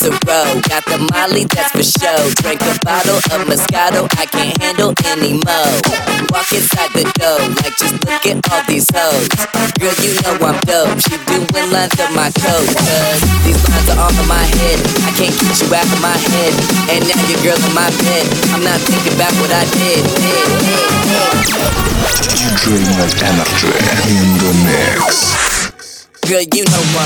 to roll. Got the Molly, that's for show. Drink a bottle of Moscato, I can't handle any more. Walk inside the door, like just look at all these hoes. Girl, you know I'm dope. She doing lines of my coat, cause these lines are all in my head. I can't get you out of my head. And now your girl in my bed. I'm not thinking about what I did. DJ Night Energy in the mix. Girl, you know I'm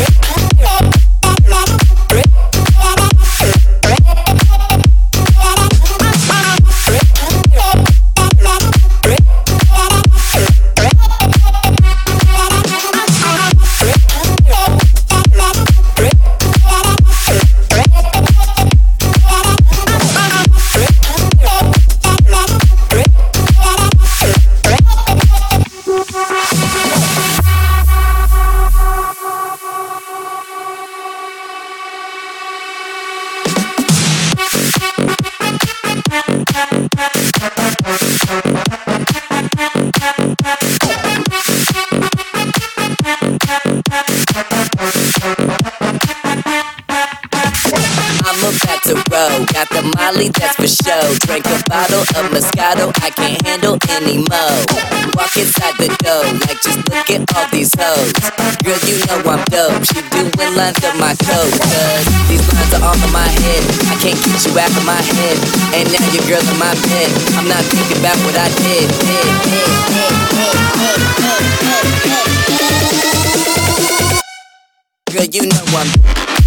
about to roll. Got the Molly, that's for show. Drink a bottle of Moscato, I can't handle any more. Walk inside the door, like just look at all these hoes. Girl, you know I'm dope. She doing lines of my coat, cause these lines are all in my head. I can't get you out of my head. And now your girl in my bed. I'm not thinking about what I did. Girl, you know I'm